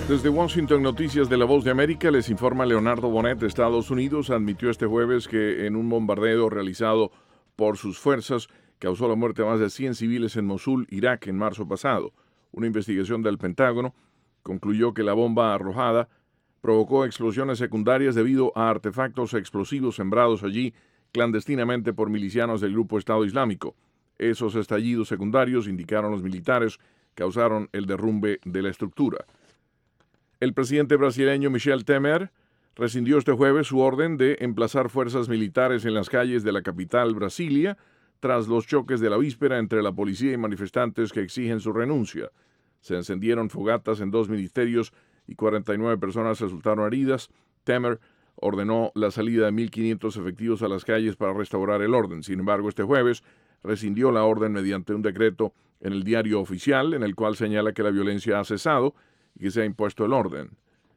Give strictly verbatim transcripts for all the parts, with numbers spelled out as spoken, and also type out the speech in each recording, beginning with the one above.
Desde Washington, Noticias de la Voz de América, les informa Leonardo Bonet. Estados Unidos admitió este jueves que en un bombardeo realizado por sus fuerzas causó la muerte de más de cien civiles en Mosul, Irak, en marzo pasado. Una investigación del Pentágono concluyó que la bomba arrojada provocó explosiones secundarias debido a artefactos explosivos sembrados allí clandestinamente por milicianos del grupo Estado Islámico. Esos estallidos secundarios, indicaron los militares, causaron el derrumbe de la estructura. El presidente brasileño Michel Temer rescindió este jueves su orden de emplazar fuerzas militares en las calles de la capital, Brasilia, tras los choques de la víspera entre la policía y manifestantes que exigen su renuncia. Se encendieron fogatas en dos ministerios y cuarenta y nueve personas resultaron heridas. Temer ordenó la salida de mil quinientos efectivos a las calles para restaurar el orden. Sin embargo, este jueves rescindió la orden mediante un decreto en el diario oficial, en el cual señala que la violencia ha cesado y que se ha impuesto el orden.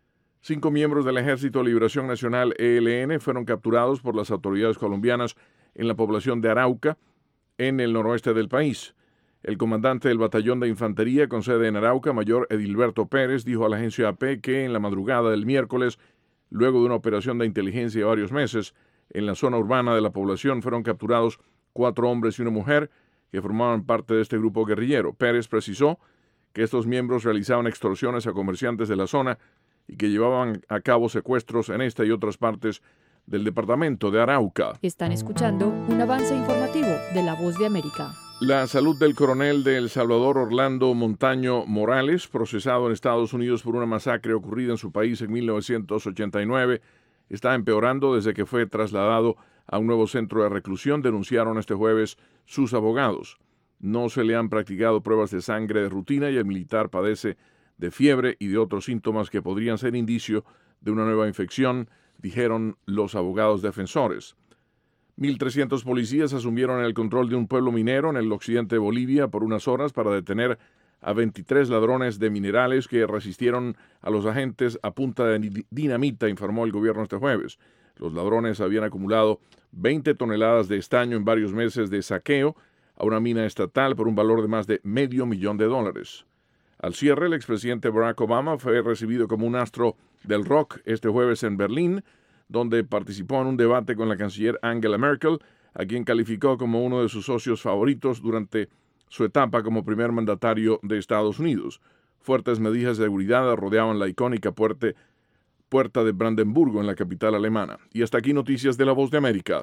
Cinco miembros del Ejército de Liberación Nacional, E L N, fueron capturados por las autoridades colombianas en la población de Arauca, en el noroeste del país. El comandante del batallón de infantería con sede en Arauca, mayor Edilberto Pérez, dijo a la agencia A P que en la madrugada del miércoles, luego de una operación de inteligencia de varios meses, en la zona urbana de la población fueron capturados cuatro hombres y una mujer que formaban parte de este grupo guerrillero. Pérez precisó que estos miembros realizaban extorsiones a comerciantes de la zona y que llevaban a cabo secuestros en esta y otras partes del departamento de Arauca. Están escuchando un avance informativo de La Voz de América. La salud del coronel de El Salvador, Orlando Montaño Morales, procesado en Estados Unidos por una masacre ocurrida en su país en mil novecientos ochenta y nueve, está empeorando desde que fue trasladado a un nuevo centro de reclusión, denunciaron este jueves sus abogados. No se le han practicado pruebas de sangre de rutina y el militar padece de fiebre y de otros síntomas que podrían ser indicio de una nueva infección, dijeron los abogados defensores. mil trescientos policías asumieron el control de un pueblo minero en el occidente de Bolivia por unas horas para detener a veintitrés ladrones de minerales que resistieron a los agentes a punta de dinamita, informó el gobierno este jueves. Los ladrones habían acumulado veinte toneladas de estaño en varios meses de saqueo a una mina estatal por un valor de más de medio millón de dólares. Al cierre, el expresidente Barack Obama fue recibido como un astro del rock este jueves en Berlín, donde participó en un debate con la canciller Angela Merkel, a quien calificó como uno de sus socios favoritos durante su etapa como primer mandatario de Estados Unidos. Fuertes medidas de seguridad rodeaban la icónica puerta, puerta de Brandenburgo en la capital alemana. Y hasta aquí Noticias de la Voz de América.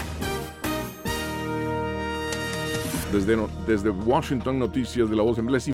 Desde, desde Washington, Noticias de la Voz de América.